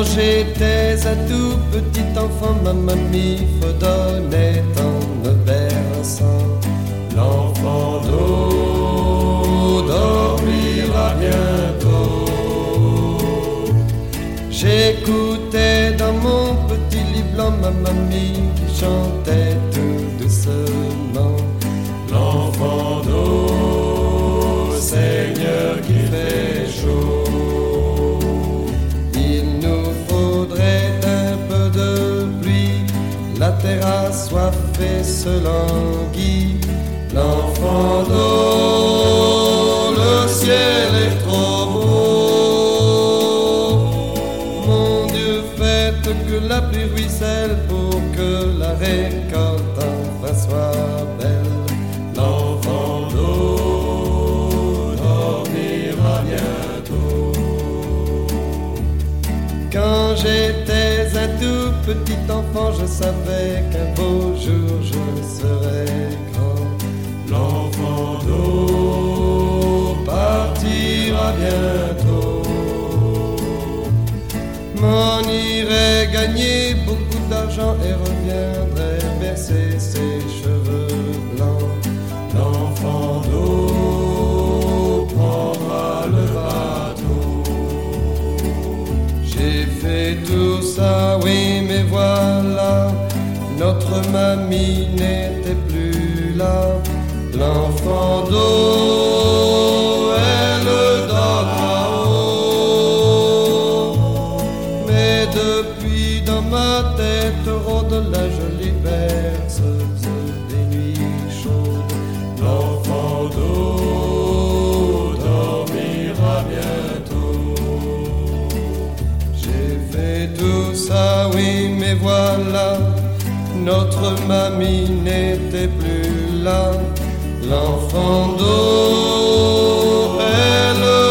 Quand j'étais un tout petit enfant, ma mamie fredonnait en me berçant. L'enfant d'eau dormira bientôt. J'écoutais dans mon petit lit blanc ma mamie qui chantait tout doucement. L'enfant d'eau, Seigneur qui fait chaud. Il nous faudrait un peu de pluie, la terre assoiffée se languit. L'enfant d'eau, le ciel est trop beau. Mon Dieu, faites que la pluie ruisselle pour que la récolte enfin soit belle. L'enfant d'eau dormira bientôt. Quand j'étais un tout petit enfant, je savais qu'un beau jour je serais grand. L'enfant d'eau partira bientôt. M'en irait gagner beaucoup d'argent et reviendrait bercer ses cheveux blancs. L'enfant d'eau prendra le bateau. J'ai fait tout ça, oui, mais voilà, notre mamie n'était plus là. L'enfant d'eau, elle dort là-haut. Mais depuis dans ma tête rôde la jolie berceuse des nuits chaudes. L'enfant d'eau dormira bientôt. J'ai fait tout ça, oui, mais voilà, notre mamie n'était plus là. L'enfant d'eau, elle